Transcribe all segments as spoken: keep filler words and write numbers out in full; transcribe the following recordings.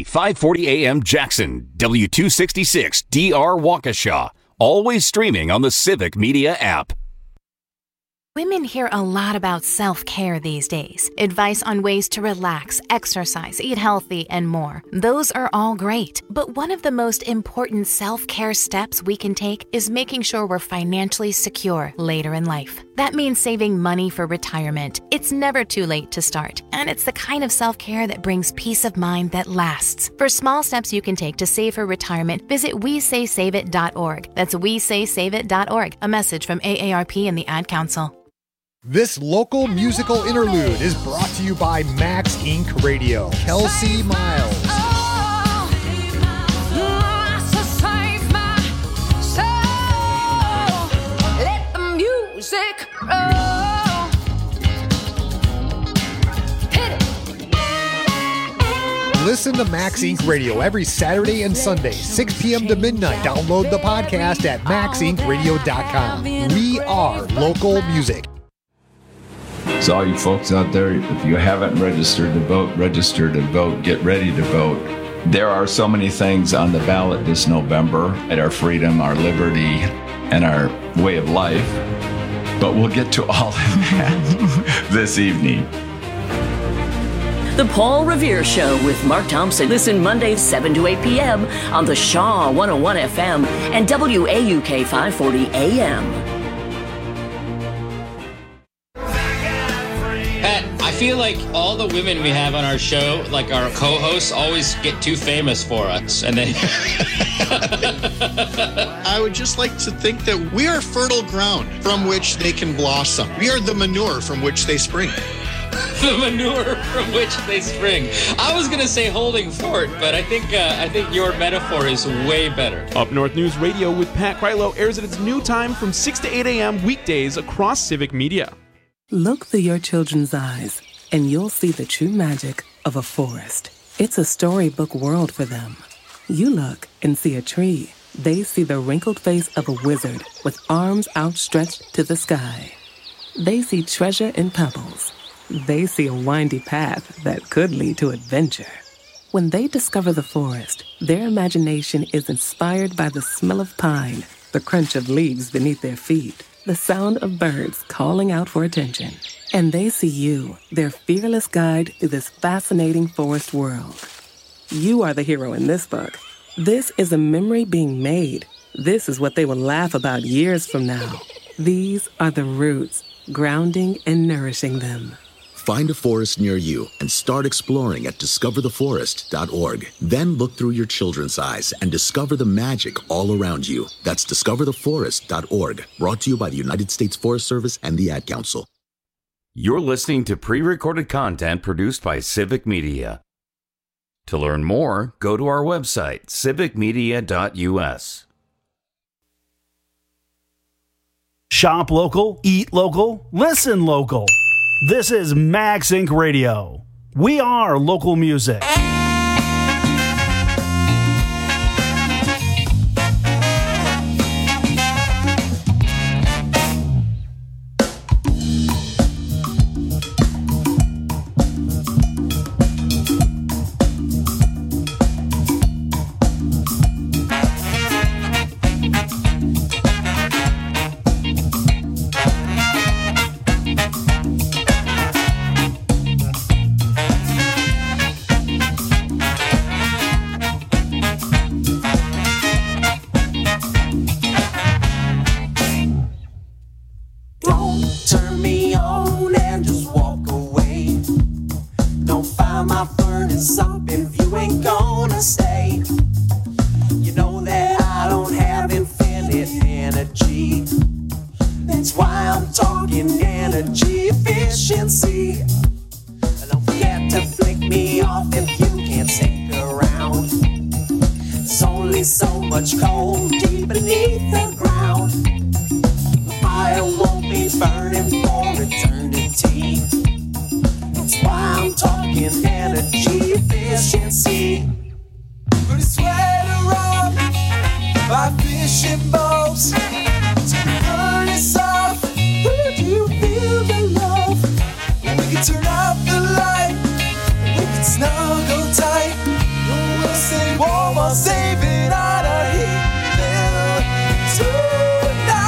Friday, five forty a.m. Jackson, W two sixty-six D R Waukesha. Always streaming on the Civic Media app. Women hear a lot about self-care these days. Advice on ways to relax, exercise, eat healthy, and more. Those are all great. But one of the most important self-care steps we can take is making sure we're financially secure later in life. That means saving money for retirement. It's never too late to start, and it's the kind of self-care that brings peace of mind that lasts. For small steps you can take to save for retirement, visit we say save it dot org. That's we say save it dot org. A message from A A R P and the Ad Council. This local musical interlude is brought to you by Max Incorporated. Radio. Kelsey Miles. Listen to Max Incorporated. Radio every Saturday and Sunday, six p.m. to midnight. Download the podcast at max inc radio dot com. We are local music. So all you folks out there, if you haven't registered to vote, register to vote, get ready to vote. There are so many things on the ballot this November at our freedom, our liberty, and our way of life. But we'll get to all of that this evening. The Paul Revere Show with Mark Thompson. Listen Mondays seven to eight p.m. on the Shaw one oh one F M and W A U K five forty A M. I feel like all the women we have on our show, like our co-hosts, always get too famous for us. And then I would just like to think that we are fertile ground from which they can blossom. We are the manure from which they spring. The manure from which they spring. I was gonna say holding fort, but I think uh, I think your metaphor is way better. Up North News Radio with Pat Krylo airs at its new time from six to eight a.m. weekdays across Civic Media. Look through your children's eyes, and you'll see the true magic of a forest. It's a storybook world for them. You look and see a tree. They see the wrinkled face of a wizard with arms outstretched to the sky. They see treasure in pebbles. They see a windy path that could lead to adventure. When they discover the forest, their imagination is inspired by the smell of pine, the crunch of leaves beneath their feet, the sound of birds calling out for attention. And they see you, their fearless guide through this fascinating forest world. You are the hero in this book. This is a memory being made. This is what they will laugh about years from now. These are the roots, grounding and nourishing them. Find a forest near you and start exploring at discover the forest dot org. Then look through your children's eyes and discover the magic all around you. That's discover the forest dot org. Brought to you by the United States Forest Service and the Ad Council. You're listening to pre-recorded content produced by Civic Media. To learn more, go to our website, civic media dot u s. Shop local, eat local, listen local. This is Max Incorporated. Radio. We are local music. Turn off the light, we can snuggle tight. while saving on our healing tonight.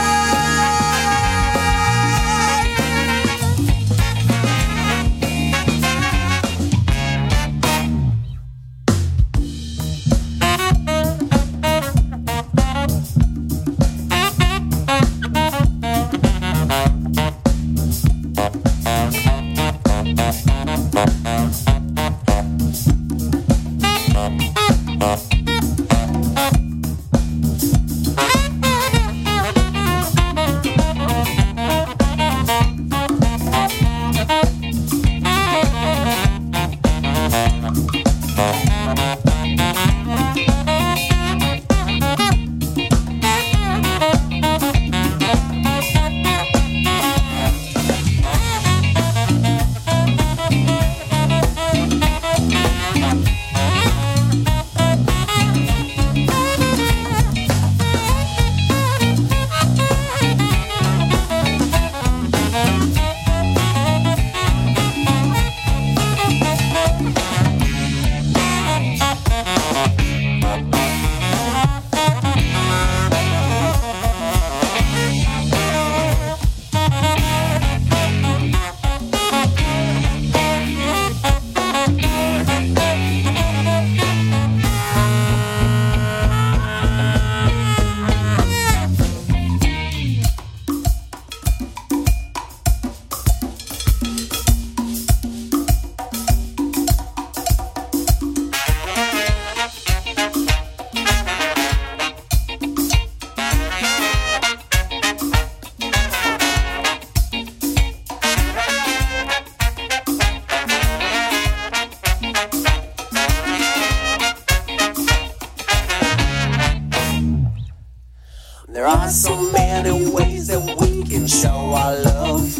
There are so many ways that we can show our love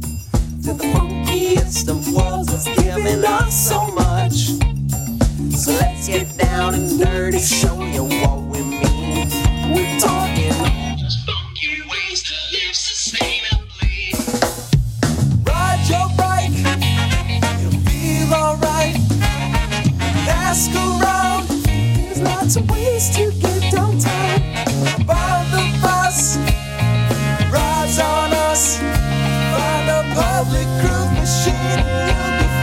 to the funkiest of worlds that's giving us so much. So let's get down and dirty, show you what we mean. We're talking funky ways to live sustainably. Ride your bike, you'll feel alright. Ask around, there's lots of ways to get downtown. Find the bus, rides on us. Find a public groove machine, you'll be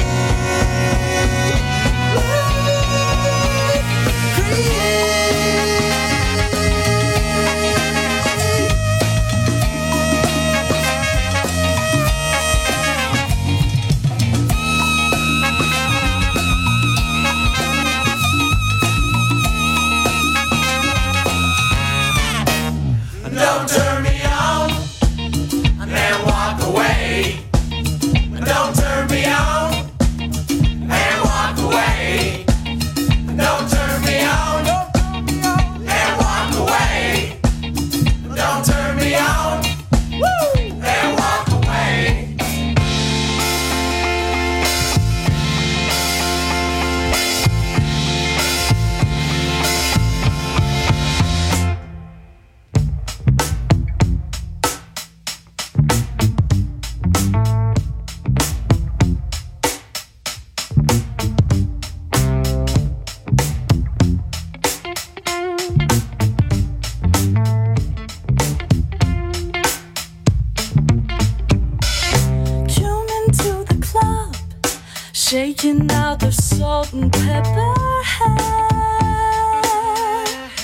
Don't turn me on and then walk away. Don't turn me on and walk away. Don't turn me on and walk away. Don't turn me on and walk away. Shaking out the salt and pepper hair.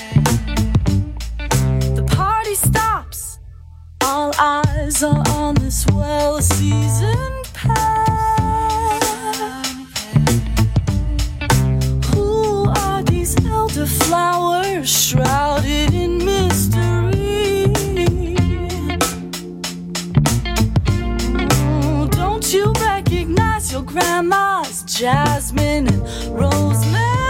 The party stops. All eyes are on this well-seasoned pair. Who are these elderflowers shrouded in mystery? Mm, don't you recognize your grandma's jasmine and rosemary?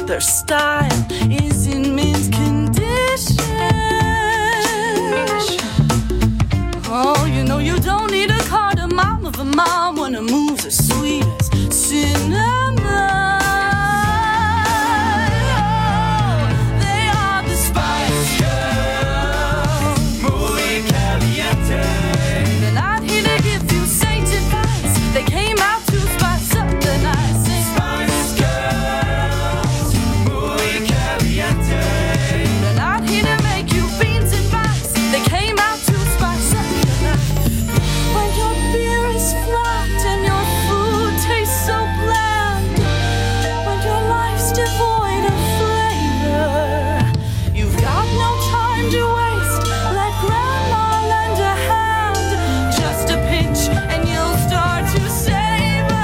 their style is in mint condition. Oh, you know you don't need a cardamom of a mom when her moves are sweet as cinnamon. Oh, they are the Spice Girls, muy caliente. They're not here to give you saint advice. They came out to spice up the night. Sing Spice Girls, muy caliente. They're not here to make you beans advice. They came out to spice up the night. When your beer is flat and your food tastes so bland, when your life's devoid of flavor, you've got no time to waste. Let grandma lend a hand, just a pinch and you'll start to savor.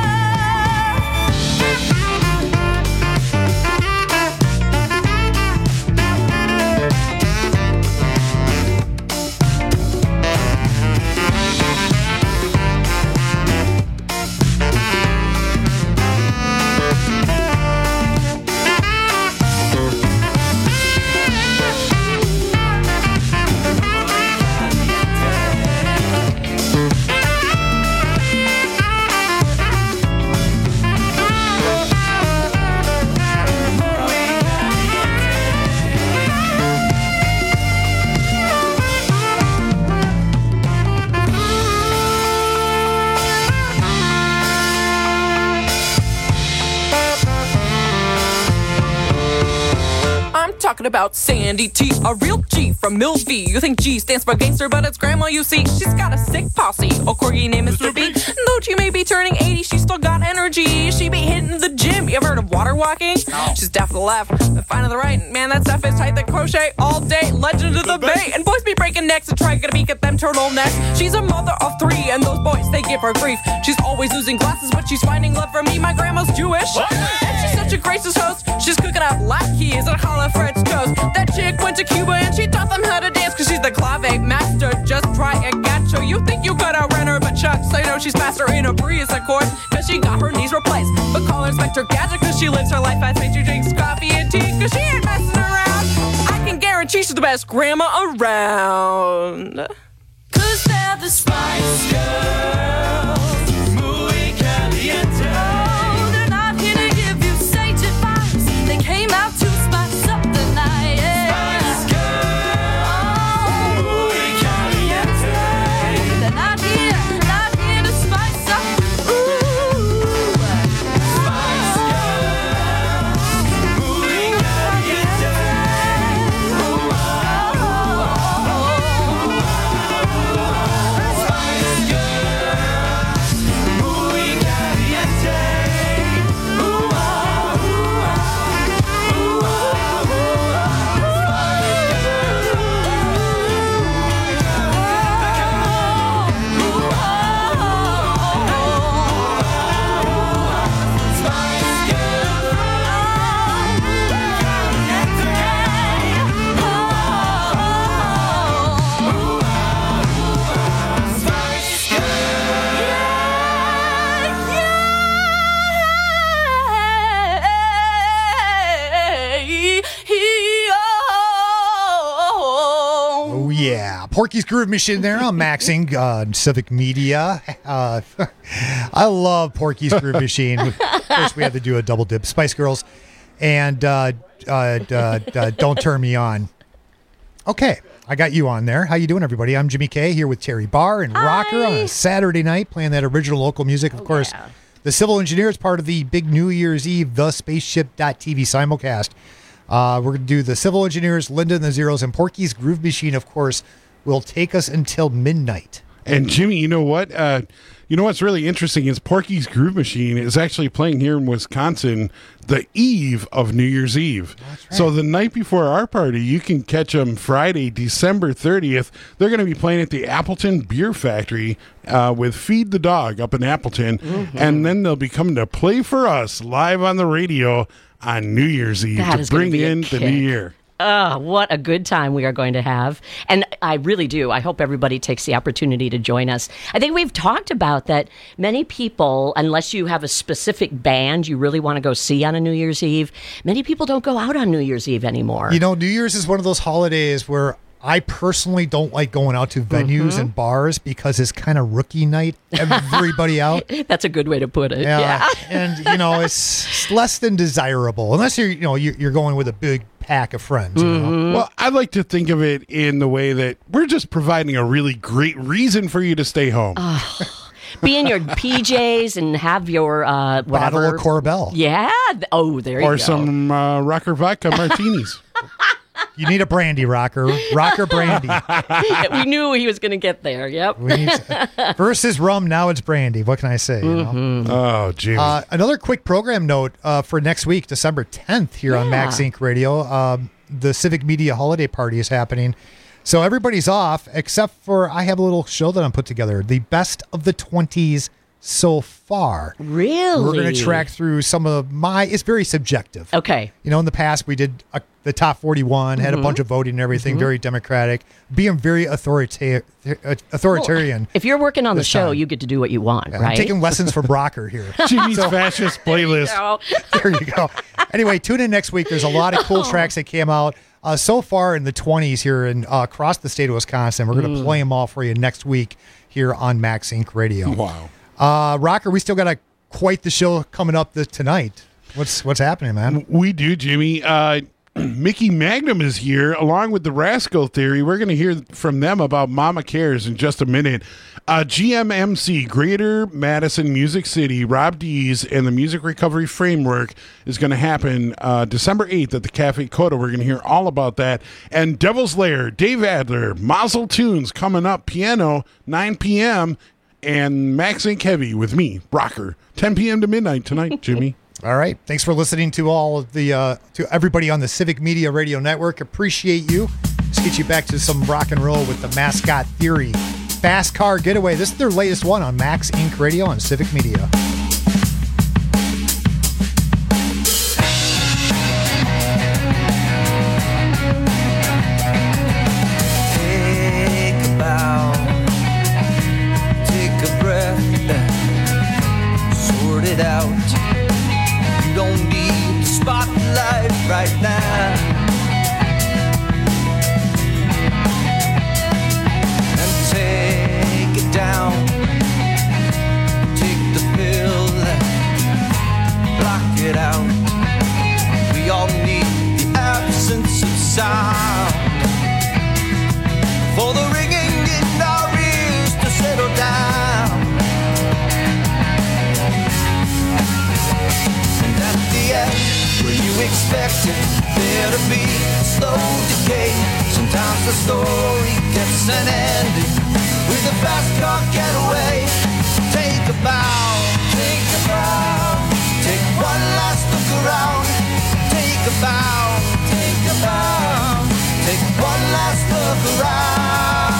I'm talking about Sandy T, a real G from Milvie. You think G stands for gangster, but it's grandma, you see. She's got a sick posse, a corgi named Mister B. Though she may be turning eighty, she's still got energy. She be hitting the gym. You ever heard of water walking? No. She's deaf to the left, and fine to the right. Man, that stuff is tight, that crochet all day. Legend of the, the Bay. And boys be breaking necks and trying to peek at them turtlenecks. She's a mother of three, and those boys, they give her grief. She's always losing glasses, but she's finding love from me. My grandma's Jewish. What? And she's such a gracious host. She's cooking up latkes and challah French toast. That chick went to Cuba and she taught them how to dance, cause she's the clave master. Just try a gacho. You think you could outrun her, but Chuck, so you know she's faster in a breeze, of course, cause she got her knees replaced. But call her Inspector Gadget, cause she lives her life fast. She drinks coffee and tea, cause she ain't messing around. I can guarantee she's the best grandma around. Cause they're the Spice Girls, muy caliente. Oh, they're not here to give you sage advice. They came out to spice up the night. Yeah. Spice Girls, oh, muy caliente. They're not here, not here to spice up. Ooh, Spice Girls, muy caliente. Oh, oh, oh, oh, oh. Spice Girls, muy caliente. Ooh, oh, ooh, oh, Oh, yeah. Porky's Groove Machine there on Maxing uh, Civic Media. Uh, I love Porky's Groove Machine. Of course, we had to do a double dip. Spice Girls and uh, uh, uh, uh, Don't Turn Me On. Okay. I got you on there. How you doing, everybody? I'm Jimmy K here with Terry Barr and Rocker on a Saturday night playing that original local music. Of oh, course, yeah. The Civil Engineers, part of the big New Year's Eve, the Spaceship dot T V simulcast. Uh, we're going to do the Civil Engineers, Linda and the Zeros, and Porky's Groove Machine, of course, will take us until midnight. And Jimmy, you know what? Uh, you know what's really interesting is Porky's Groove Machine is actually playing here in Wisconsin the eve of New Year's Eve. That's right. So the night before our party, you can catch them Friday, December thirtieth. They're going to be playing at the Appleton Beer Factory uh, with Feed the Dog up in Appleton. Mm-hmm. And then they'll be coming to play for us live on the radio on New Year's Eve that to bring in the new year. Oh, what a good time we are going to have. And I really do. I hope everybody takes the opportunity to join us. I think we've talked about that many people, unless you have a specific band you really want to go see on a New Year's Eve, many people don't go out on New Year's Eve anymore. You know, New Year's is one of those holidays where I personally don't like going out to venues Mhm. and bars because it's kind of rookie night. Everybody out. That's a good way to put it. Yeah, Yeah. and you know it's, it's less than desirable unless you're you know you're, you're going with a big pack of friends. You know? Well, I like to think of it in the way that we're just providing a really great reason for you to stay home. Be in your P Js and have your uh, whatever. Bottle of Corbel. Yeah. Oh, there you or go. some uh, Rocker Vodka martinis. You need a brandy, Rocker. Rocker brandy. We knew he was going to get there. Yep. We need to- First is rum, now it's brandy. What can I say? You know? Oh, Jimmy. Uh, another quick program note uh, for next week, December tenth, here on Yeah. Max Inc Radio. Um, the Civic Media Holiday Party is happening. So everybody's off, except for I have a little show that I'm put together. The best of the twenties so far. Really? We're going to track through some of my, it's very subjective. Okay. You know, in the past, we did a, the top forty-one, had Mhm. a bunch of voting and everything, Mhm. very democratic, being very authorita- authoritarian. If you're working on the this show, time. you get to do what you want, Yeah, right? I'm taking lessons from Brocker here. Jimmy's fascist playlist. There you go. Anyway, tune in next week. There's a lot of cool tracks that came out uh, so far in the twenties here and uh, across the state of Wisconsin. We're going to Mm. play them all for you next week here on Max Inc Radio. Wow. Uh, Rocker, we still got a quite the show coming up this, tonight. What's what's happening, man? We do, Jimmy. Uh, Mickey Magnum is here, along with the Rascal Theory. We're going to hear from them about Mama Cares in just a minute. Uh, G M M C, Greater Madison Music City, Rob Dees, and the Music Recovery Framework is going to happen uh, December eighth at the Cafe Coda. We're going to hear all about that. And Devil's Lair, Dave Adler, Mazel Tunes coming up, piano, nine p.m., and Max Inc Heavy with me, Rocker, ten p.m. to midnight tonight, Jimmy. All right. Thanks for listening to all of the uh, to everybody on the Civic Media Radio Network. Appreciate you. Let's get you back to some rock and roll with the Mascot Theory. Fast Car Getaway. This is their latest one on Max Inc Radio on Civic Media. Take a bow, take a breath, sort it out. You don't need the spotlight right now. And take it down, take the pill, block it out. We all need the absence of sound. For the ringing in our ears to settle down. And at the end, where you expected there to be a slow decay, sometimes the story gets an ending with a fast car getaway. Take a bow, take a bow, take one last look around. Take a bow, take a bow, take one last look around.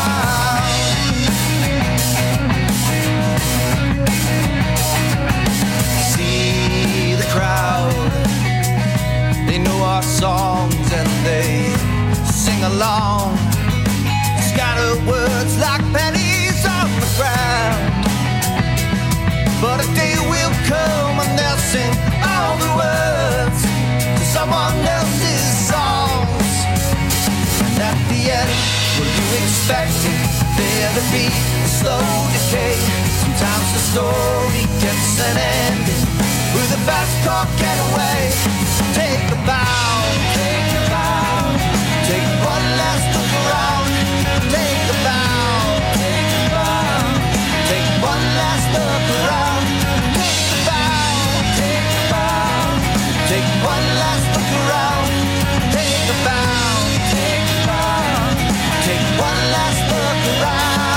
See the crowd, they know our songs and they sing along. Scatter words like pennies on the ground. But a day will come when they'll sing all the words to someone else's songs. And at the end, were you expecting there to be a slow decay? Sometimes the story gets an ending with a fast car getaway. Take a bow, take a bow, take one last look around. Take a bow, take a bow, take one last look around. Take a bow, take a bow, take one last look around. Take a bow, take a bow, take one last look around.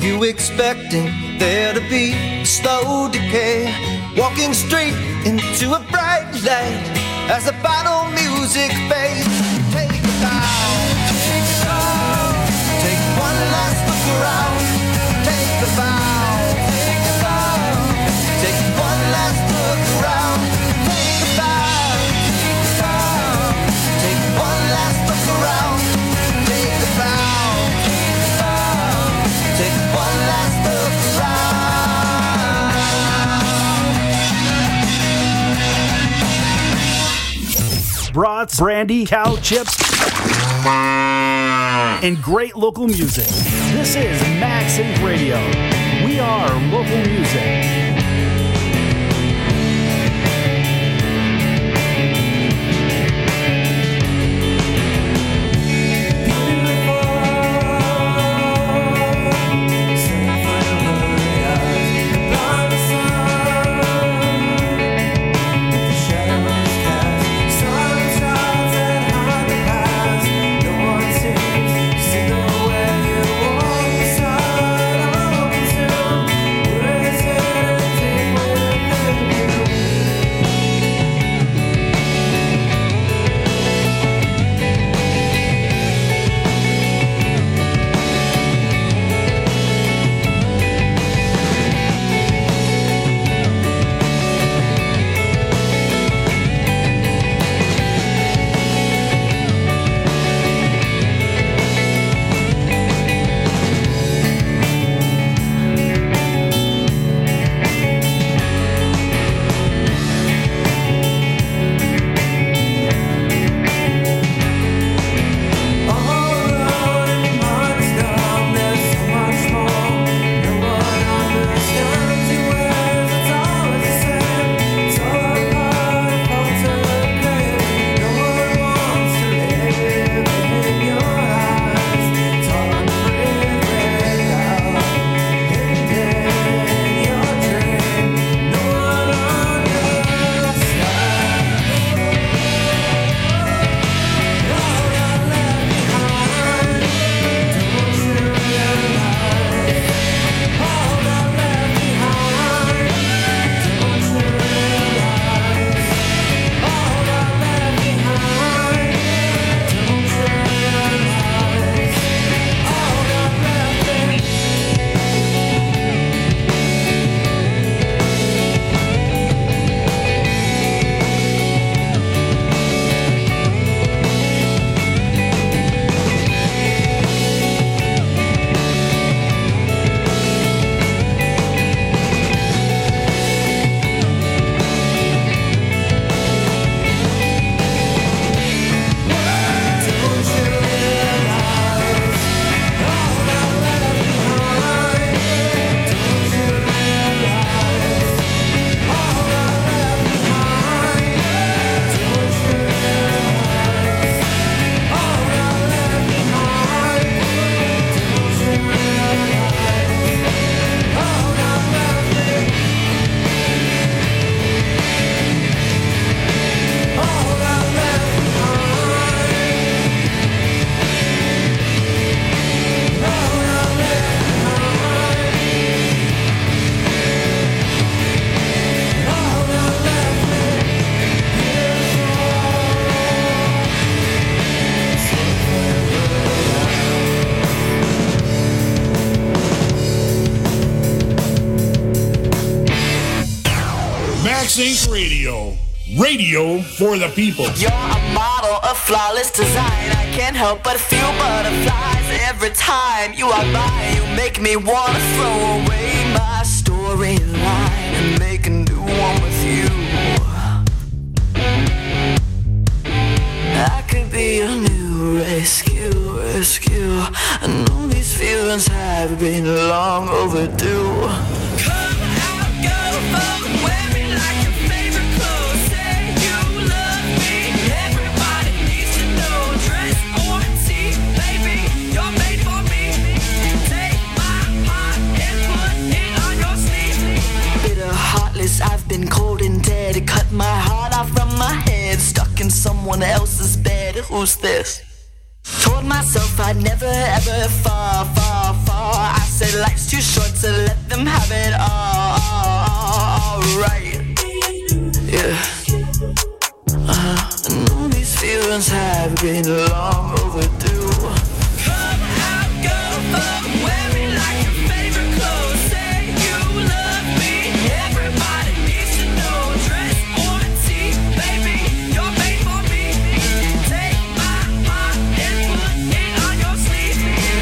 you expecting there to be a slow decay? Walking straight into a bright light as the final music fades. Take a bow, take a bow, take one last look around. Take a bow, take a bow, take one last look around. Take a bow, take a bow, take one last look around. Take a bow, take a bow, take one last look around. Brats, brandy, cow chips, and great local music. This is MagSync Radio. We are local music. MagSync Radio. Radio for the people. You're a model of flawless design. I can't help but feel butterflies every time you are by. You make me wanna throw away my storyline and make a new one with you. I could be your new rescue, rescue. I know these feelings have been long overdue. Come out, go for wear me like your favorite clothes. Say you love me. Everybody needs to know. Dress or tee, baby, you're made for me. Take my heart and put it on your sleeve. Bitter, heartless, I've been cold and dead. It cut my heart off from my head, stuck in someone else's bed. Who's this? Told myself I'd never ever fall, fall, fall. I said life's too short to let them have it all, all, all right. Yeah. Uh, I know these feelings have been long overdue. Come out, go for, wear me like your favorite clothes. Say you love me, everybody needs to know. Dress or tea, baby, you're made for me. Take my heart and put it on your sleeve.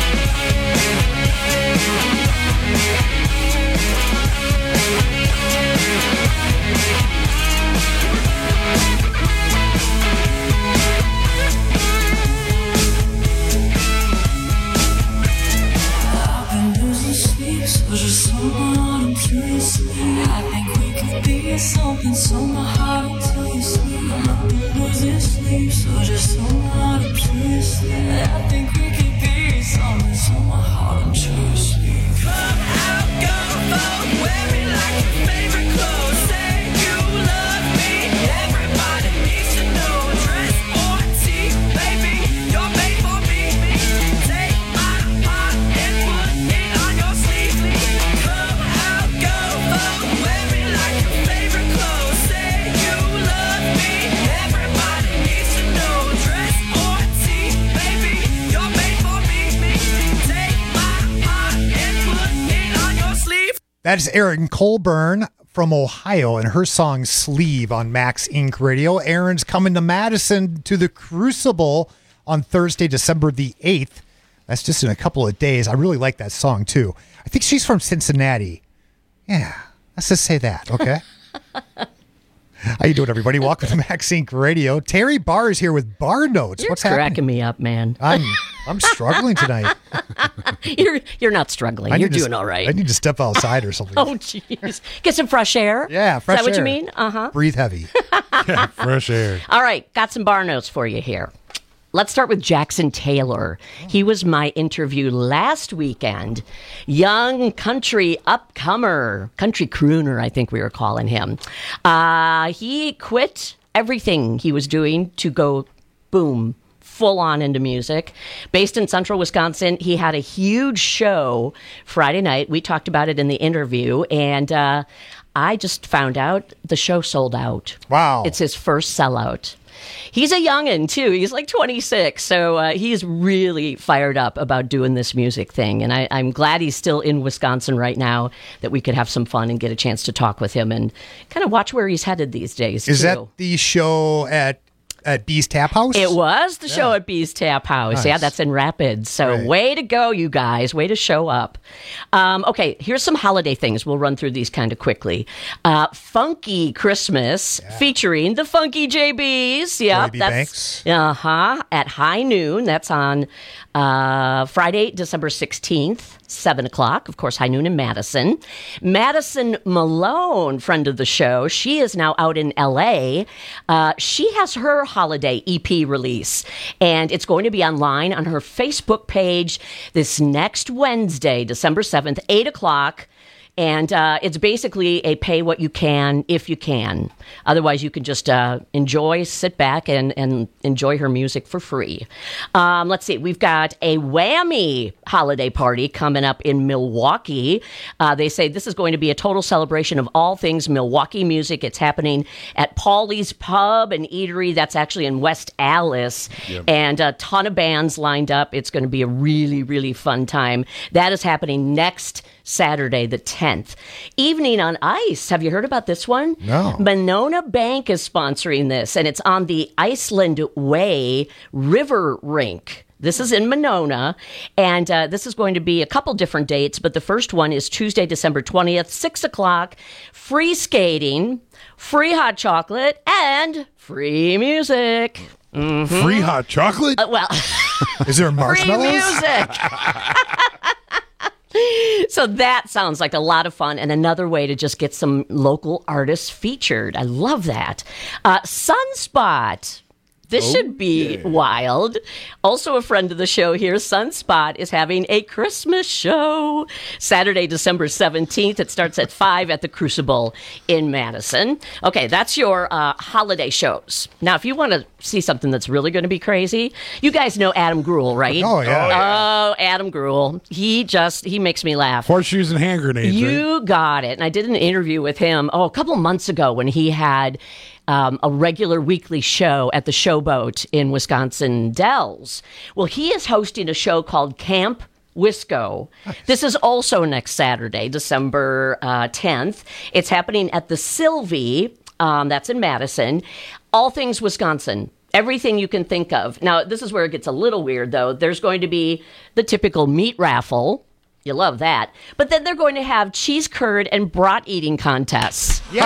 I've been losing sleep, so just someone until you sleep. I think we could be something, so my heart until you sleep. I've been losing sleep, so just someone until you sleep. I think we could be something, so my heart until you sleep. Come out, go for, wear me like your favorite clothes. Say you love me, everybody needs to know. Dress or tea, baby, you're made for me. Take my heart and put it on your sleeve. Come out, go for, wear me like your favorite clothes. Say you love me, everybody needs to know. Dress or tea, baby, you're made for me. Take my heart and put it on your sleeve. That is Erin Colburn from Ohio and her song Sleeve on Max Inc Radio. Erin's coming to Madison to the Crucible on Thursday, December the eighth. That's just in a couple of days. I really like that song too. I think she's from Cincinnati. Yeah, let's just say that, okay? How you doing, everybody? Welcome to Max Inc Radio. Terry Barr is here with Bar Notes. You're What's cracking happening? me up, man. I'm I'm struggling tonight. you're you're not struggling. I You're need to- doing all right. I need to step outside or something. Oh, jeez. Get some fresh air. Yeah, fresh Is that what air. you mean? Uh huh. Breathe heavy. Yeah, fresh air. All right, got some bar notes for you here. Let's start with Jackson Taylor. He was my interview last weekend. Young country upcomer, country crooner, I think we were calling him. Uh, he quit everything he was doing to go boom, full on into music. Based in central Wisconsin, he had a huge show Friday night. We talked about it in the interview, and uh, I just found out the show sold out. Wow. It's his first sellout. He's a youngin' too. He's like twenty-six, so uh, he's really fired up about doing this music thing. And I, I'm glad he's still in Wisconsin right now, that we could have some fun and get a chance to talk with him and kind of watch where he's headed these days. Is too. that the show at at Bee's Tap House? It was the show at Bee's Tap House. Nice. Yeah, that's in Rapids. So Right. way to go, you guys. Way to show up. Um, okay, here's some holiday things. We'll run through these kind of quickly. Uh, Funky Christmas featuring the Funky J Bs. Yeah, Joey B. Banks. uh-huh. At high noon. That's on uh, Friday, December sixteenth, seven o'clock. Of course, high noon in Madison. Madison Malone, friend of the show, she is now out in L A. Uh, she has her holiday E P release, and it's going to be online on her Facebook page this next Wednesday, December seventh, eight o'clock. And uh, it's basically a pay what you can if you can. Otherwise, you can just uh, enjoy, sit back, and, and enjoy her music for free. Um, let's see. We've got a Whammy holiday party coming up in Milwaukee. Uh, they say this is going to be a total celebration of all things Milwaukee music. It's happening at Paulie's Pub and Eatery. That's actually in West Allis. Yep. And a ton of bands lined up. It's going to be a really, really fun time. That is happening next Saturday, the tenth. Evening on Ice. Have you heard about this one? No. Monona Bank is sponsoring this, and it's on the Iceland Way River Rink. This is in Monona, and uh, this is going to be a couple different dates, but the first one is Tuesday, December twentieth, six o'clock, free skating, free hot chocolate, and free music. Mhm. Free hot chocolate? Uh, well, is there free marshmallows? music. So that sounds like a lot of fun and another way to just get some local artists featured. I love that. Uh, Sunspot. This Oh, should be yeah. wild. Also, a friend of the show here, Sunspot, is having a Christmas show Saturday, December seventeenth. It starts at five at the Crucible in Madison. Okay, that's your uh, holiday shows. Now, if you want to see something that's really going to be crazy, you guys know Adam Grewal, right? Oh, yeah. Oh, yeah. Adam Grewal. He just, he makes me laugh. Horseshoes and hand grenades, You right? got it. And I did an interview with him, oh, a couple months ago when he had um, a regular weekly show at the Showboat in Wisconsin Dells. Well, he is hosting a show called Camp Wisco. This is also next Saturday, December uh, tenth. It's happening at the Sylvie. Um, that's in Madison. All things Wisconsin. Everything you can think of. Now, this is where it gets a little weird, though. There's going to be the typical meat raffle. You love that. But then they're going to have cheese curd and brat eating contests. Yes!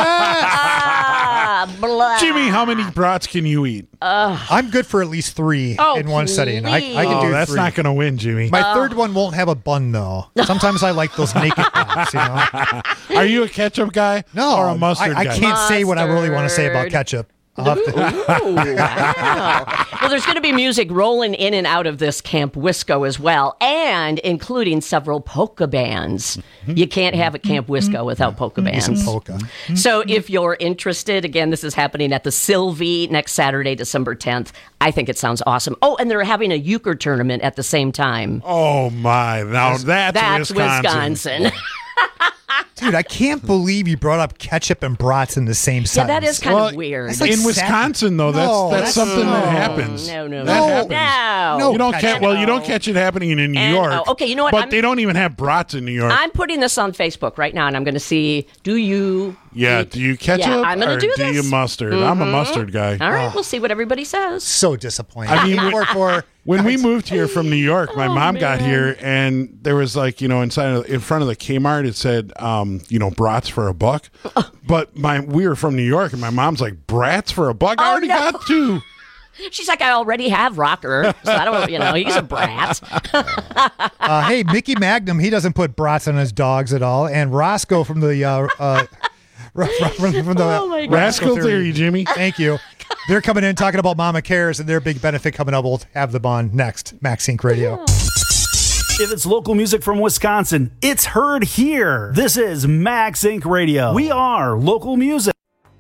ah, blah. Jimmy, how many brats can you eat? Uh, I'm good for at least three Oh, in one setting. I, I can oh, do that's three. not going to win, Jimmy. My third one won't have a bun, though. Sometimes I like those naked brats, you know? Are you a ketchup guy No, or a mustard I, I guy? can't say what I really want to say about Mustard. ketchup. I'll have to- Ooh, wow. Well, there's going to be music rolling in and out of this Camp Wisco as well, and including several polka bands. You can't have a Camp Wisco without polka Need some bands. polka. So if you're interested, again, this is happening at the Sylvie next Saturday, December tenth. I think it sounds awesome. Oh, and they're having a euchre tournament at the same time. Oh, my. Now, that's, That's Wisconsin. Wisconsin. Dude, I can't believe you brought up ketchup and brats in the same Yeah, sentence. that is kind Well, of weird. That's like In sad- Wisconsin, though, that's No, that's, that's- something that no. happens. No, no, that no. happens. No. No. You don't catch catch it. well. You don't catch it happening in New And- York. oh, okay, you know what? But I'm- they don't even have brats in New York. I'm putting this on Facebook right now, and I'm going to see, do you... yeah. eat- Do you ketchup Yeah, I'm gonna or do do you this. mustard? I'm a mustard guy. All right, we'll see what everybody says. So disappointed. I mean, for, for, When we moved here from New York, my Oh, mom got man. here, and there was like, you know, inside of, in front of the Kmart, it said, um, you know, brats for a buck. But my we were from New York, and my mom's like, brats for a buck? I Oh, already no. got two. She's like, I already have Rocker, so I don't, you know, he's a brat. uh, hey, Mickey Magnum, he doesn't put brats on his dogs at all. And Roscoe from the uh, uh, from, from the Oh, my God. Rascal Theory, Jimmy. Thank you. They're coming in talking about Mama Cares and their big benefit coming up. We'll have them on next. Max Inc Radio. If it's local music from Wisconsin, it's heard here. This is Max Inc Radio. We are local music.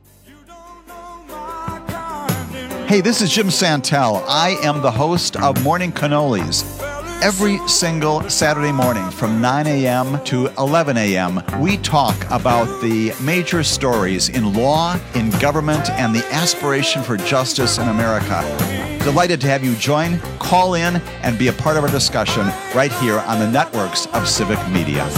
Hey, this is Jim Santel. I am the host of Morning Cannolis. Every single Saturday morning from nine a.m. to eleven a.m., we talk about the major stories in law, in government, and the aspiration for justice in America. Delighted to have you join, call in, and be a part of our discussion right here on the networks of Civic Media.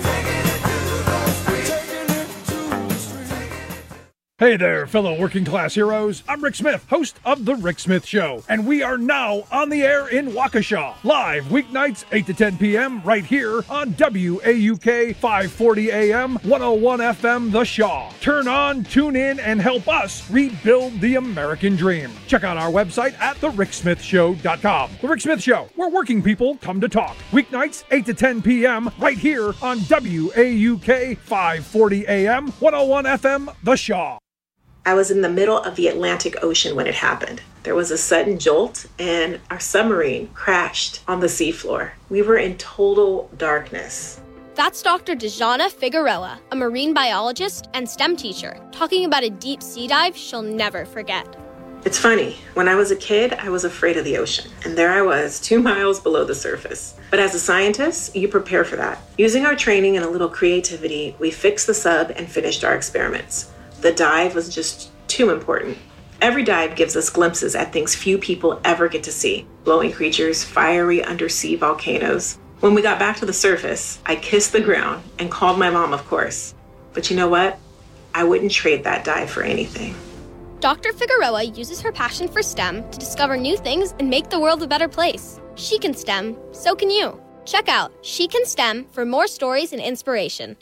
Hey there, fellow working class heroes. I'm Rick Smith, host of The Rick Smith Show, and we are now on the air in Waukesha, live weeknights eight to ten p.m. right here on W A U K five forty A M, one oh one F M The Shaw. Turn on, tune in, and help us rebuild the American dream. Check out our website at the rick smith show dot com. The Rick Smith Show, where working people come to talk. Weeknights eight to ten p.m. right here on W A U K five forty A M, one oh one F M The Shaw. I was in the middle of the Atlantic Ocean when it happened. There was a sudden jolt and our submarine crashed on the seafloor. We were in total darkness. That's Doctor Dejana Figueroa, a marine biologist and STEM teacher, talking about a deep sea dive she'll never forget. It's funny, when I was a kid, I was afraid of the ocean, and there I was, two miles below the surface. But as a scientist, you prepare for that. Using our training and a little creativity, we fixed the sub and finished our experiments. The dive was just too important. Every dive gives us glimpses at things few people ever get to see. Glowing creatures, fiery undersea volcanoes. When we got back to the surface, I kissed the ground and called my mom, of course. But you know what? I wouldn't trade that dive for anything. Doctor Figueroa uses her passion for STEM to discover new things and make the world a better place. She can STEM, so can you. Check out She Can STEM for more stories and inspiration.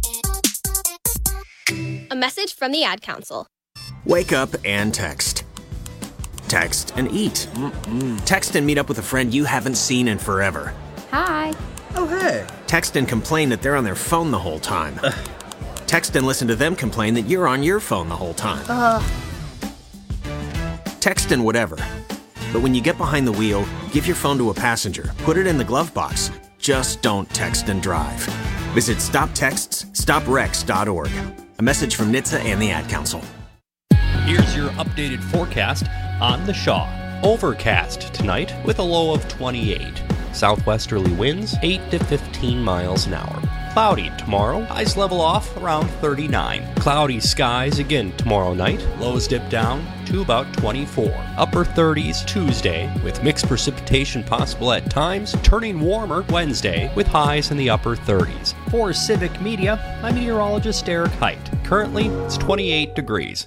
A message from the Ad Council. Wake up and text. Text and eat. Mm-mm. Text and meet up with a friend you haven't seen in forever. Hi. Oh, hey. Text and complain that they're on their phone the whole time. Ugh. Text and listen to them complain that you're on your phone the whole time. Uh. Text and whatever. But when you get behind the wheel, give your phone to a passenger. Put it in the glove box. Just don't text and drive. Visit stop texts stop wrecks dot org. A message from N H T S A and the Ad Council. Here's your updated forecast on the Shaw. Overcast tonight with a low of twenty-eight. Southwesterly winds eight to fifteen miles an hour. Cloudy tomorrow, highs level off around thirty-nine. Cloudy skies again tomorrow night, lows dip down to about twenty-four. Upper thirties Tuesday, with mixed precipitation possible at times, turning warmer Wednesday with highs in the upper thirties. For Civic Media, I'm meteorologist Eric Height. Currently, it's twenty-eight degrees.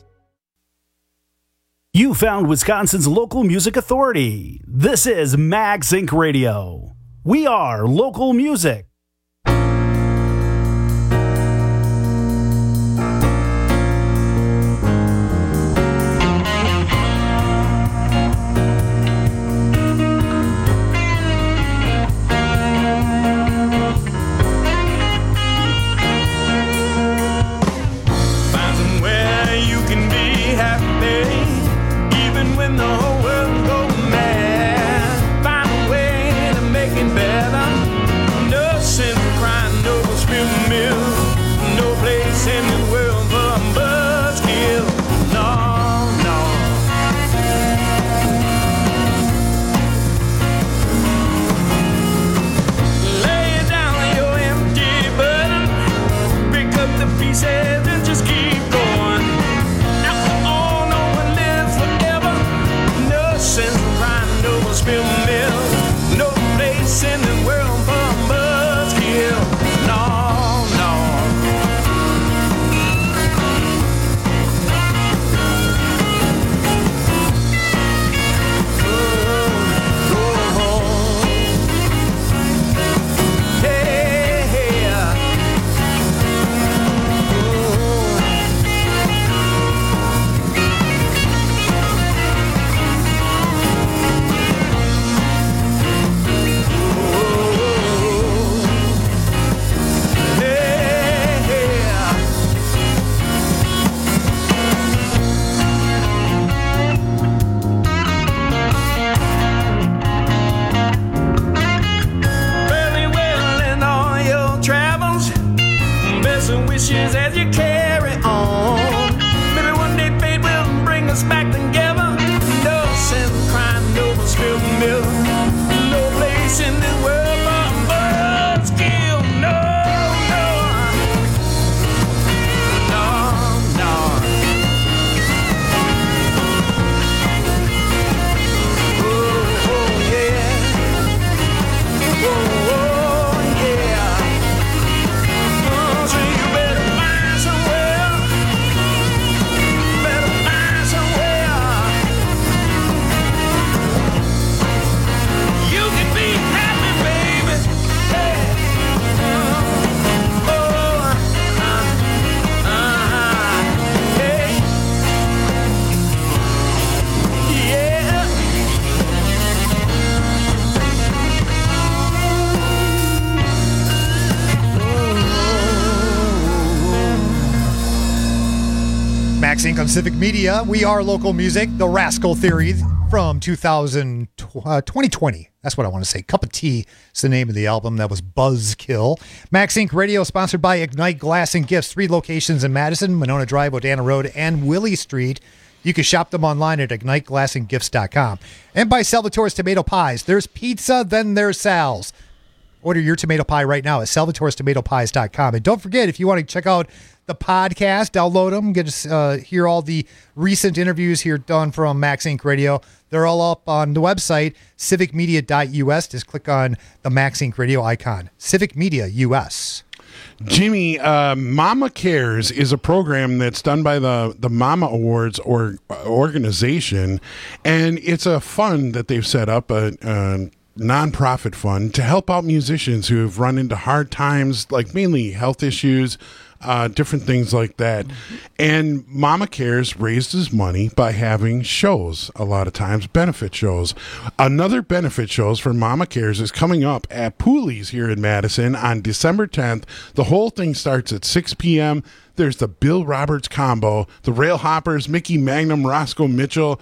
You found Wisconsin's local music authority. This is MagSync Radio. We are local music. MagSync on Civic Media. We are local music. The Rascal Theory from two thousand, uh, twenty twenty. That's what I want to say. Cup of Tea is the name of the album. That was Buzzkill. MagSync Radio sponsored by Ignite Glass and Gifts. Three locations in Madison, Monona Drive, Odana Road, and Willie Street. You can shop them online at ignite glass and gifts dot com. And by Salvatore's Tomato Pies. There's pizza, then there's Sal's. Order your tomato pie right now at salvatores tomato pies dot com. And don't forget, if you want to check out the podcast, download them, get to uh, hear all the recent interviews here done from MagSync Radio. They're all up on the website, civic media dot u s. Just click on the MagSync Radio icon. Civic Media U S. Jimmy, uh, Mama Cares is a program that's done by the, the Mama Awards or organization, and it's a fund that they've set up, a, a nonprofit fund, to help out musicians who have run into hard times, like mainly health issues, uh, different things like that. Mm-hmm. And Mama Cares raises money by having shows, a lot of times, benefit shows. Another benefit shows for Mama Cares is coming up at Pooley's here in Madison on December tenth. The whole thing starts at six p.m. There's the Bill Roberts combo, the Rail Hoppers, Mickey Magnum, Roscoe Mitchell,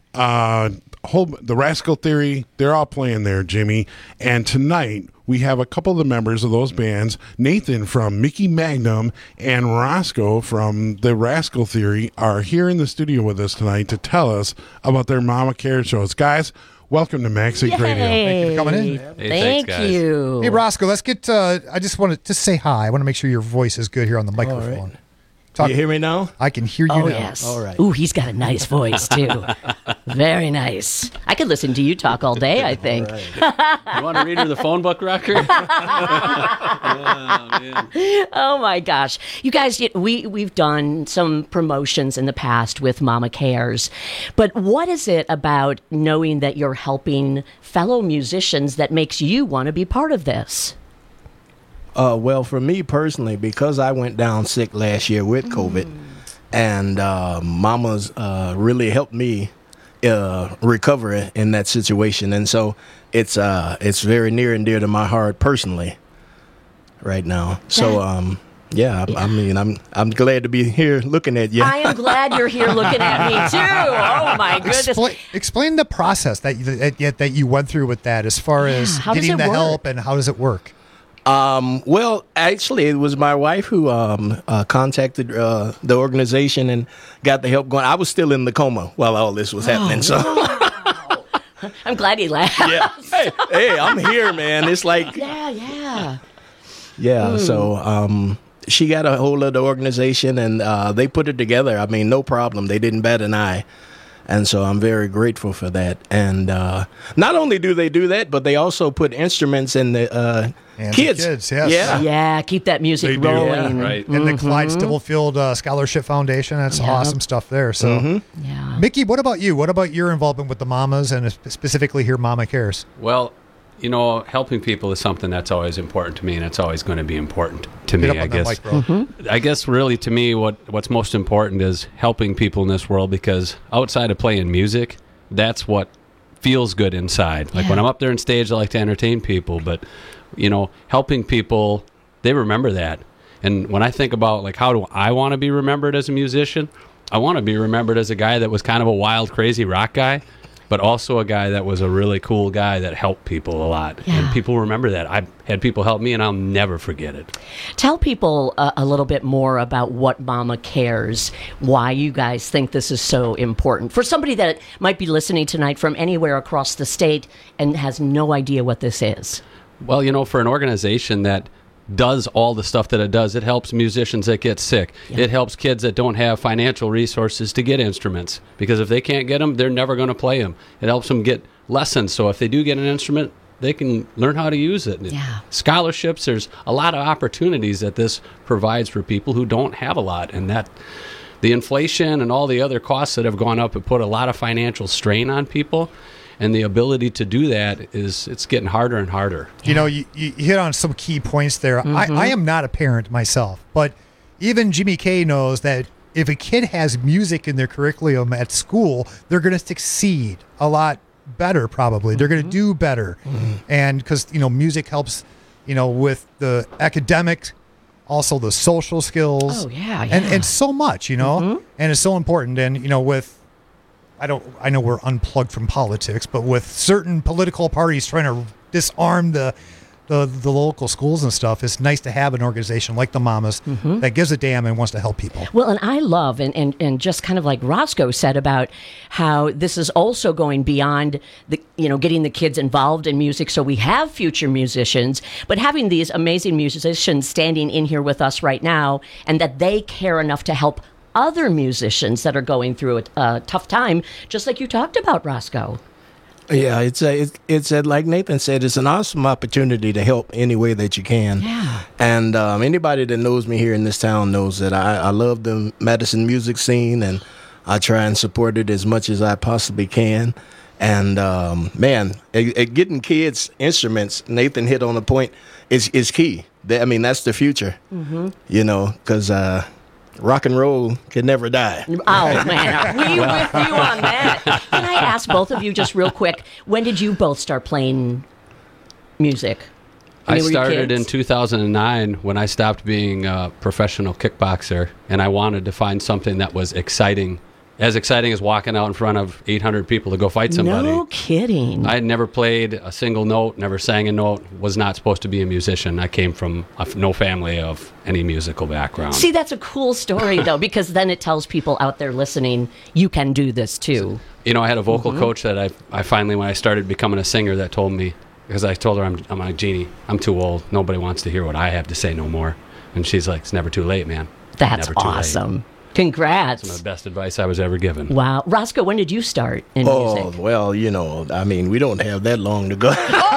uh, whole the Rascal Theory, they're all playing there, Jimmy. And tonight we have a couple of the members of those bands, Nathan from Mickey Magnum and Roscoe from the Rascal Theory, are here in the studio with us tonight to tell us about their Mama Care shows. Guys, welcome to Maxink Radio. Thank you for coming in. Hey, Thank thanks, you. Hey, Roscoe, let's get, uh, I just want to just say hi. I want to make sure your voice is good here on the microphone. Talk, you hear me now? I can hear you oh, now. Yes. All right. Ooh, he's got a nice voice, too. Very nice. I could listen to you talk all day, I think. Right. You want to read her the phone book, Rocker? Oh, man. Oh, my gosh. You guys, we, we've done some promotions in the past with Mama Cares. But what is it about knowing that you're helping fellow musicians that makes you want to be part of this? Uh, well, for me personally, because I went down sick last year with COVID, mm. and uh, Mama's uh, really helped me uh, recover in that situation, and so it's uh, it's very near and dear to my heart personally right now. So, um, yeah, I, I mean, I'm I'm glad to be here looking at you. I am glad you're here looking at me too. Oh my goodness! Explain, explain the process that you, that, that you went through with that, as far yeah, as getting the work? help, and how does it work? Um, well, actually, it was my wife who um, uh, contacted uh, the organization and got the help going. I was still in the coma while all this was happening. Oh, so wow. I'm glad he laughed. Yeah. Hey, hey, I'm here, man. It's like yeah, yeah, yeah. Mm. So um, she got a hold of the organization and uh, they put it together. I mean, no problem. They didn't bat an eye. And so I'm very grateful for that. And uh, not only do they do that, but they also put instruments in the uh, kids. The kids, yes. Yeah, yeah. Keep that music rolling, yeah, right? And mm-hmm. the Clyde Stubblefield uh, Scholarship Foundation. That's yeah. awesome stuff there. So, mm-hmm. yeah. Mickey, what about you? What about your involvement with the mamas and specifically here, Mama Cares? Well, you know, helping people is something that's always important to me, and it's always going to be important to Get me, up I on that guess. mic, bro. Mm-hmm. I guess really to me what what's most important is helping people in this world, because outside of playing music, that's what feels good inside. Like Yeah. when I'm up there on stage, I like to entertain people, but you know, helping people, they remember that. And when I think about like how do I want to be remembered as a musician, I want to be remembered as a guy that was kind of a wild, crazy rock guy, but also a guy that was a really cool guy that helped people a lot. Yeah. And people remember that. I've had people help me, and I'll never forget it. Tell people uh, a little bit more about what Mama Cares, why you guys think this is so important. For somebody that might be listening tonight from anywhere across the state and has no idea what this is. Well, you know, for an organization that does all the stuff that it does, it helps musicians that get sick. Yeah. It helps kids that don't have financial resources to get instruments, because if they can't get them, they're never going to play them. It helps them get lessons, so if they do get an instrument, they can learn how to use it. Yeah. Scholarships, there's a lot of opportunities that this provides for people who don't have a lot, and that the inflation and all the other costs that have gone up have put a lot of financial strain on people. And the ability to do that is, it's getting harder and harder. You know, you, you hit on some key points there. Mm-hmm. I, I am not a parent myself, but even Jimmy K knows that if a kid has music in their curriculum at school, they're going to succeed a lot better, probably. Mm-hmm. They're going to do better. Mm-hmm. And because, you know, music helps, you know, with the academic, also the social skills. Oh, yeah, yeah. And, and so much, you know, Mm-hmm. and it's so important. And, you know, with, I don't. I know we're unplugged from politics, but with certain political parties trying to disarm the the, the local schools and stuff, it's nice to have an organization like the Mamas Mm-hmm. that gives a damn and wants to help people. Well, and I love, and, and, and just kind of like Roscoe said about how this is also going beyond the, you know, getting the kids involved in music so we have future musicians, but having these amazing musicians standing in here with us right now, and that they care enough to help other musicians that are going through a, a tough time, just like you talked about, Roscoe. Yeah, it's a, it's, it's a, like Nathan said, it's an awesome opportunity to help any way that you can. Yeah. And um, anybody that knows me here in this town knows that I, I love the Madison music scene, and I try and support it as much as I possibly can. And um, man, it, it getting kids instruments, Nathan hit on a point, is is key. They, I mean, that's the future. Mm-hmm. You know, because uh, rock and roll can never die. Oh, man, are we with you on that? Can I ask both of you just real quick, when did you both start playing music? I, mean, I were you started kids? in two thousand nine when I stopped being a professional kickboxer, and I wanted to find something that was exciting as exciting as walking out in front of eight hundred people to go fight somebody. No kidding. I had never played a single note, never sang a note, was not supposed to be a musician. I came from a, no family of any musical background. See, that's a cool story, though, because then it tells people out there listening, you can do this, too. You know, I had a vocal Mhm. coach that I, I finally, when I started becoming a singer, that told me, because I told her, I'm, I'm like, Jeannie, I'm too old. Nobody wants to hear what I have to say no more. And she's like, it's never too late, man. That's never too awesome. Late. Congrats. Some of the best advice I was ever given. Wow. Roscoe, when did you start in oh, music? well, you know, I mean, we don't have that long to go.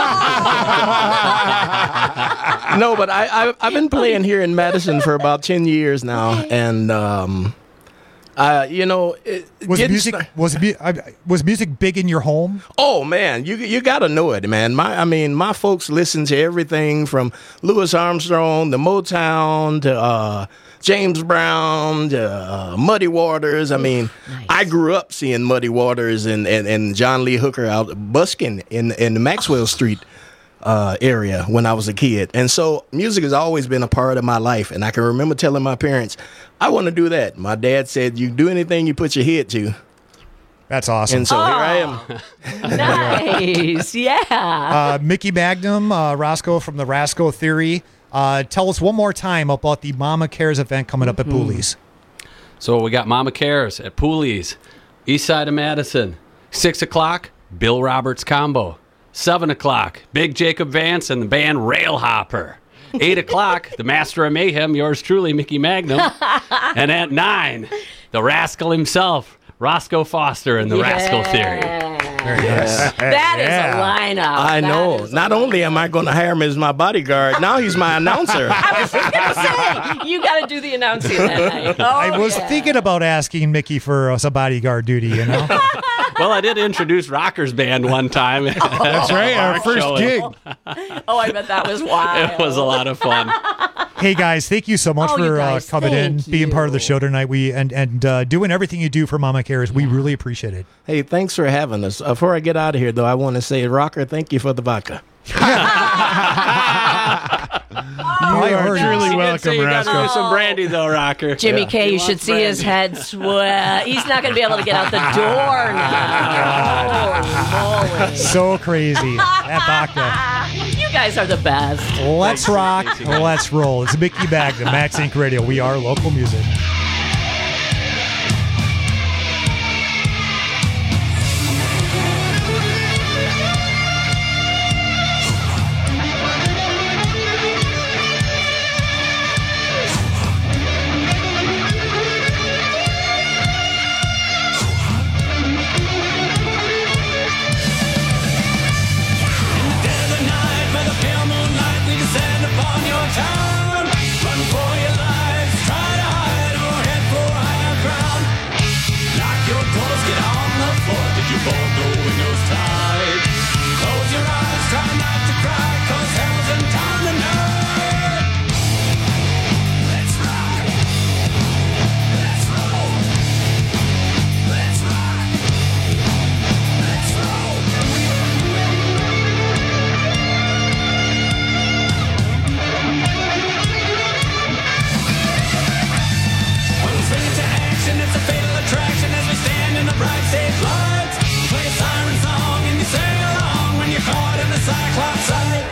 No, but I, I, I've been playing here in Madison for about ten years now. And, um, uh, you know, it, Was getting music sta- was mu- uh, was music big in your home? Oh man, you you gotta know it, man. My I mean, my folks listen to everything from Louis Armstrong to Motown to uh, James Brown to uh, Muddy Waters. I mean, I grew up seeing Muddy Waters and, and, and John Lee Hooker out busking in in the Maxwell Street uh, area when I was a kid, and so music has always been a part of my life. And I can remember telling my parents, I want to do that. My dad said, you do anything you put your head to. That's awesome. And so Oh. here I am. Nice. Yeah. Uh, Mickey Magnum, uh, Roscoe from the Rasco Theory. Uh, tell us one more time about the Mama Cares event coming up at Mm-hmm. Pooley's. So we got Mama Cares at Pooley's, east side of Madison. Six o'clock, Bill Roberts Combo. Seven o'clock, Big Jacob Vance and the band Railhopper. Eight o'clock, the Master of Mayhem, yours truly, Mickey Magnum. And at nine, the Rascal himself, Roscoe Foster and the Rascal Theory. Very nice. That is a lineup. I That know. is a Not only am I going to hire him as my bodyguard, now he's my announcer. I was just going to say, you got to do the announcing that night. Oh, I was yeah. thinking about asking Mickey for uh, some bodyguard duty, you know? Well, I did introduce Rockers Band one time. That's right, our first gig. Oh, I bet that was wild. It was a lot of fun. Hey guys, thank you so much Oh, you for uh, guys, coming in, thank being part of the you. show tonight. We and and uh, doing everything you do for Mama Cares. We really appreciate it. Hey, thanks for having us. Uh, before I get out of here, though, I want to say, Rocker, thank you for the vodka. You I are heard it. truly You welcome, say you got to do Rascal. some brandy, though, Rocker. Jimmy Yeah. K, He you should wants see his brandy. head sweat. He's not going to be able to get out the door now. Holy moly. So crazy. That vodka. You guys are the best. Let's rock. Let's roll. It's Mickey Magnum, Max Inc Radio. We are local music. It's a fatal attraction as we stand in the bright stage lights. Play a siren song and you sing along when you're caught in the cyclops sight.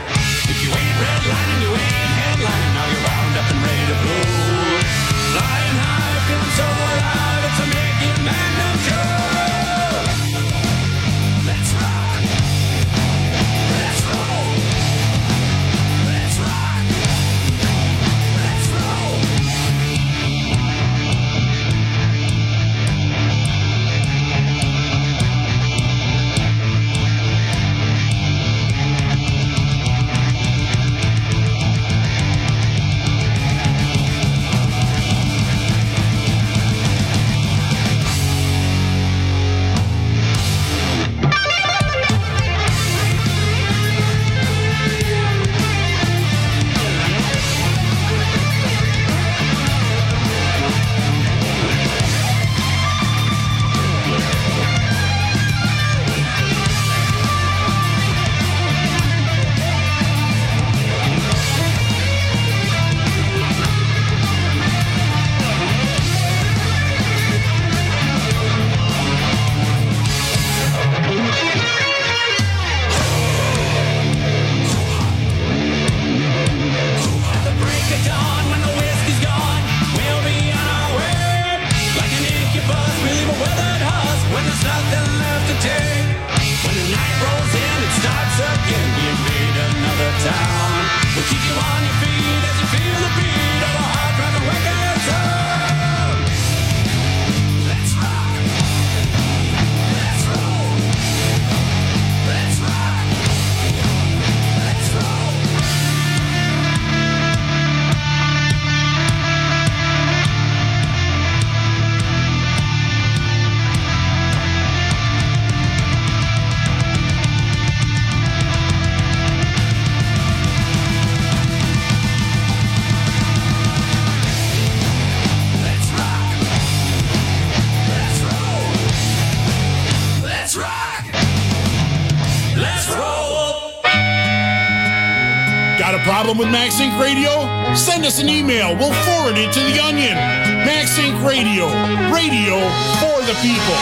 Got a problem with MaxInc Radio? Send us an email. We'll forward it to the Onion. MaxInc Radio. Radio for the people.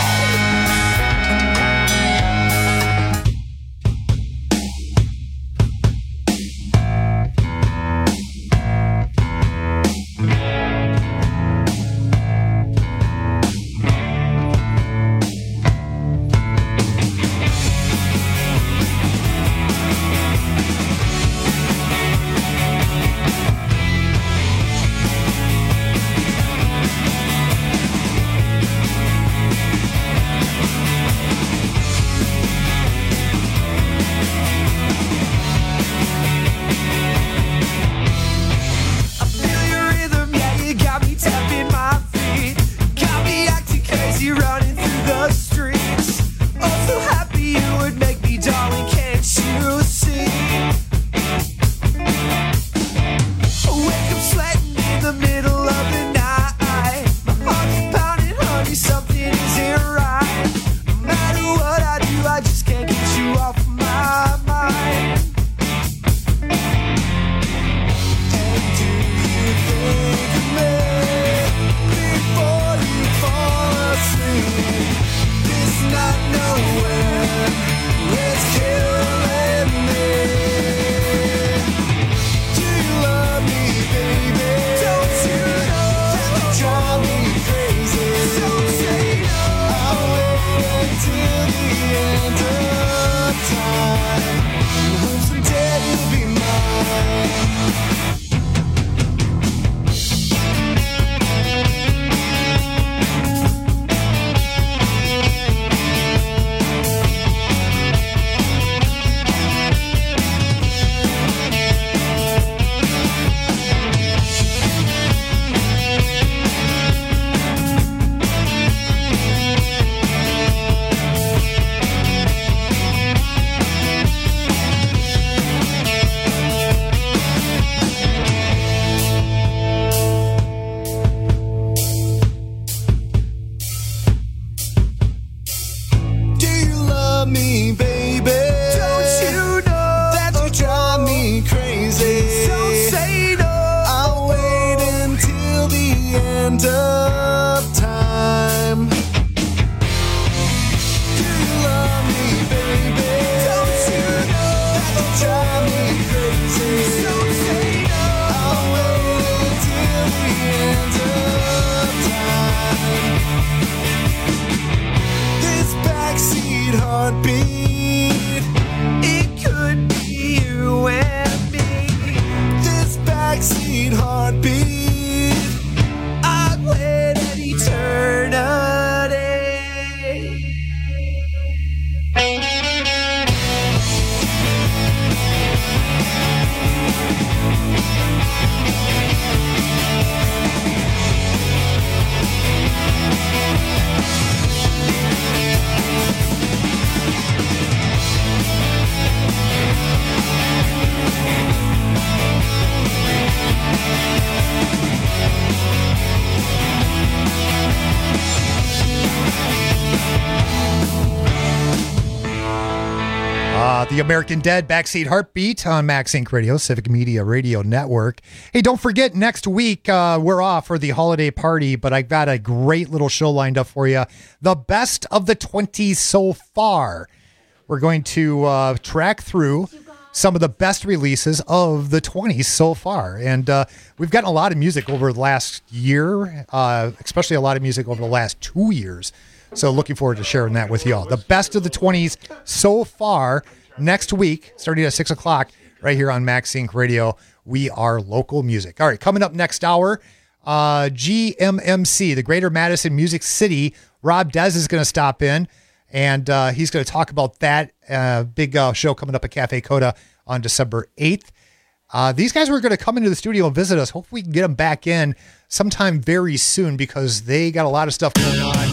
The American Dead, Backseat Heartbeat on MaxInc Radio, Civic Media Radio Network. Hey, don't forget, next week uh, we're off for the holiday party, but I got a great little show lined up for you. The best of the twenties so far. We're going to uh, track through some of the best releases of the twenties so far. And uh, we've gotten a lot of music over the last year, uh, especially a lot of music over the last two years. So looking forward to sharing that with y'all. The best of the twenties so far. Next week, starting at six o'clock, right here on MaxInc Radio, we are local music. All right, coming up next hour, uh, G M M C, the Greater Madison Music City. Rob Dez is going to stop in, and uh, he's going to talk about that uh, big uh, show coming up at Cafe Coda on December eighth. Uh, these guys were going to come into the studio and visit us. Hopefully we can get them back in sometime very soon because they got a lot of stuff going on.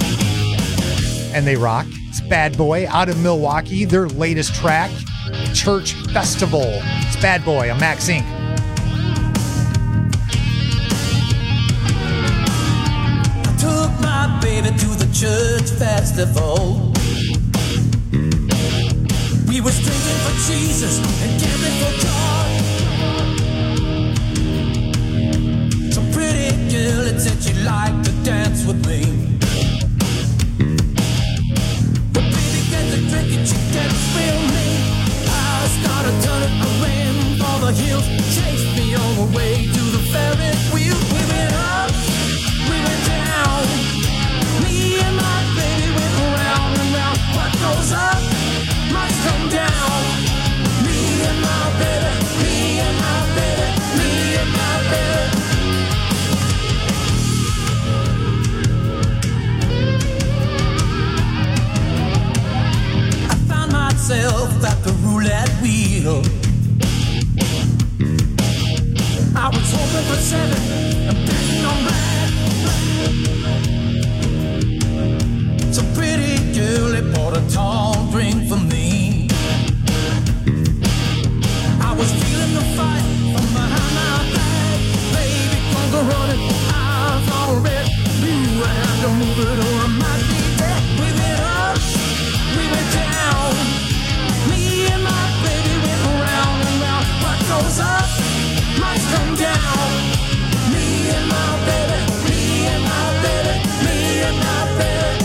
And they rock. It's Bad Boy out of Milwaukee. Their latest track, Church Festival. It's Bad Boy on MaxInc. I took my baby to the church festival. We were drinking for Jesus and gambling for God. deal. I was hoping for seven and betting on black. So pretty girl, they bought a tall drink for me. I was feeling the fight from behind my back. Baby, come go running, eyes all red. Blue, I had to move it or I might be dead. We went up, we went down. Me and my baby went round and round. What goes up must come down. Me and my baby, me and my baby, me and my baby.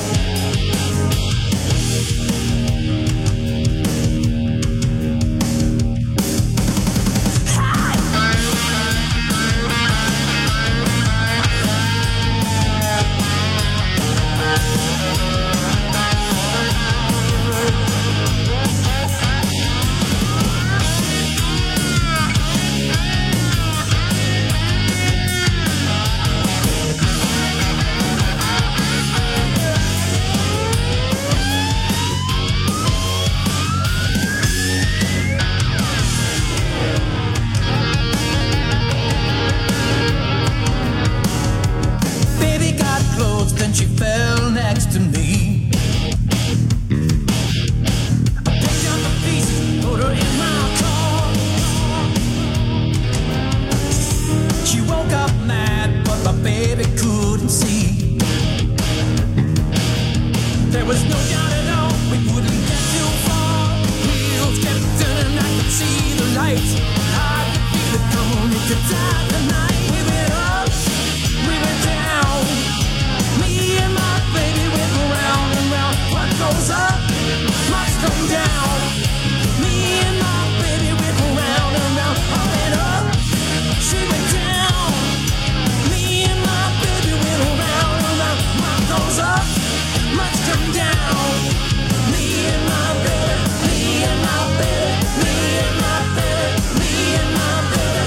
Then she fell next to me. I picked up the pieces, put her in my car. She woke up mad, but my baby couldn't see. There was no doubt at all, we wouldn't get too far. Wheels kept turning, I could see the lights. I could feel it coming, it could die tonight. We went up, we went down. Me and my baby went round and round. What goes up must come down. Me and my baby went round and round. I went up, she went down. Me and my baby went round and round. What goes up must come down. Me and my baby, me and my baby, me and my baby, me and my baby.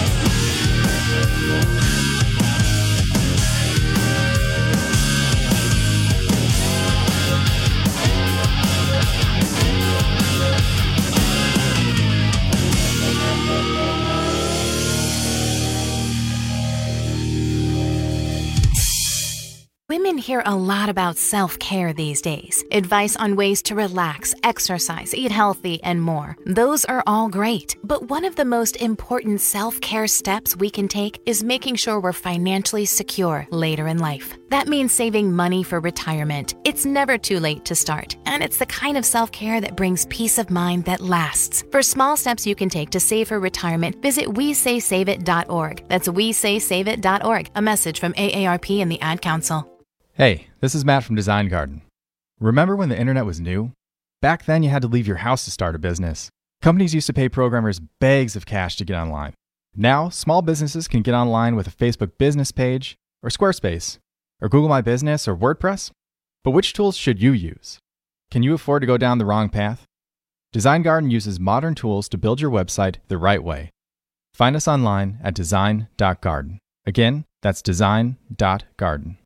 Women hear a lot about self-care these days. Advice on ways to relax, exercise, eat healthy, and more. Those are all great. But one of the most important self-care steps we can take is making sure we're financially secure later in life. That means saving money for retirement. It's never too late to start, and it's the kind of self-care that brings peace of mind that lasts. For small steps you can take to save for retirement, visit we say save it dot org. That's we say save it dot org. A message from A A R P and the Ad Council. Hey, this is Matt from Design Garden. Remember when the internet was new? Back then you had to leave your house to start a business. Companies used to pay programmers bags of cash to get online. Now, small businesses can get online with a Facebook business page, or Squarespace, or Google My Business, or WordPress. But which tools should you use? Can you afford to go down the wrong path? Design Garden uses modern tools to build your website the right way. Find us online at design dot garden. Again, that's design dot garden.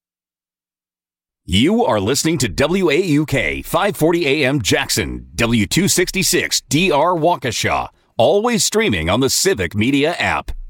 You are listening to W A U K five forty A M Jackson, W two sixty-six D R Waukesha, always streaming on the Civic Media app.